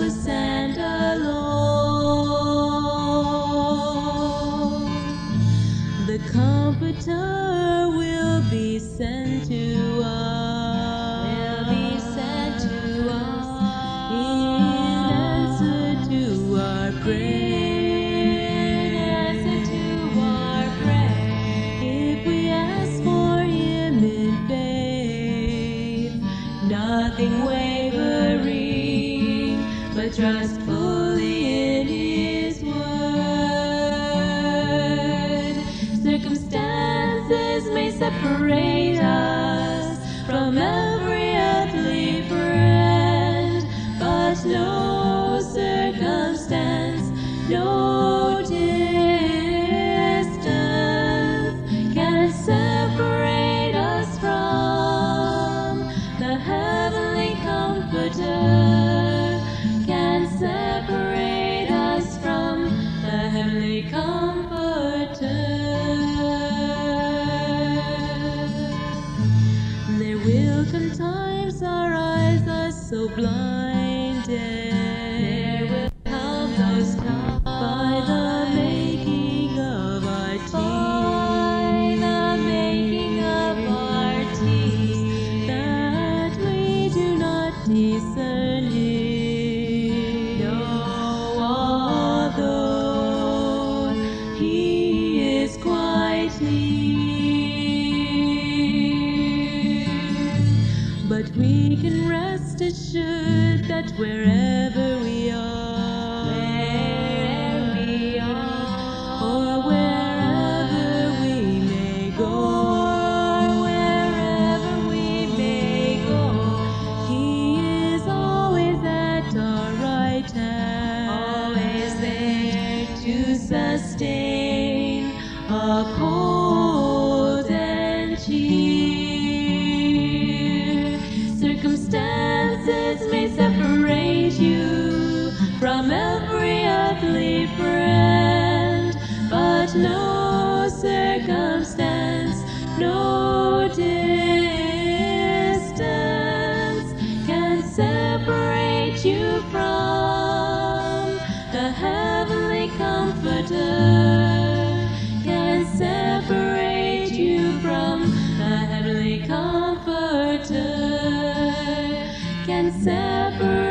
helpless and alone. The Comforter will be sent to us. In answer to our prayer. If we ask for Him in faith, nothing wavering, but trust fully in His word. Circumstances may separate us from every earthly friend, but no circumstance, no distance can separate us from the Heavenly Comforter, can separate us from the Heavenly Comforter. There will come times our eyes are so blinded. There will come those times by the making of our teeth, that we do not discern Him. No, although He is quite near, but we can rest assured that wherever we are, or wherever we may go, He is always at our right hand, always there to sustain our cold and cheer. Circumstances may separate you from every earthly friend, but no circumstance, no distance can separate you from the Heavenly Comforter, can separate you from the Heavenly Comforter, can separate